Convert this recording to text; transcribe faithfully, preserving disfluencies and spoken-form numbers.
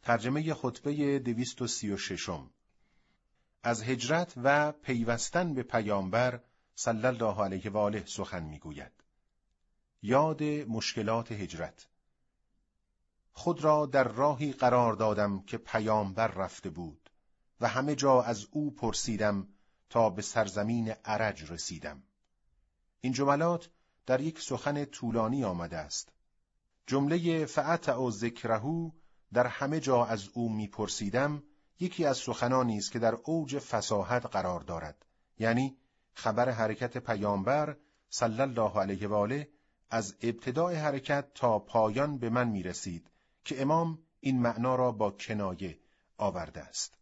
ترجمه خطبه دویست و سی و ششم. از هجرت و پیوستن به پیامبر صلی الله علیه و آله سخن میگوید. یاد مشکلات هجرت. خود را در راهی قرار دادم که پیامبر رفته بود و همه جا از او پرسیدم تا به سرزمین ارج رسیدم. این جملات در یک سخن طولانی آمده است. جمله فأطع ذکره در همه جا از او میپرسیدم یکی از سخنانی است که در اوج فصاحت قرار دارد، یعنی خبر حرکت پیامبر صلی الله علیه و آله از ابتدای حرکت تا پایان به من میرسید که امام این معنا را با کنایه آورده است.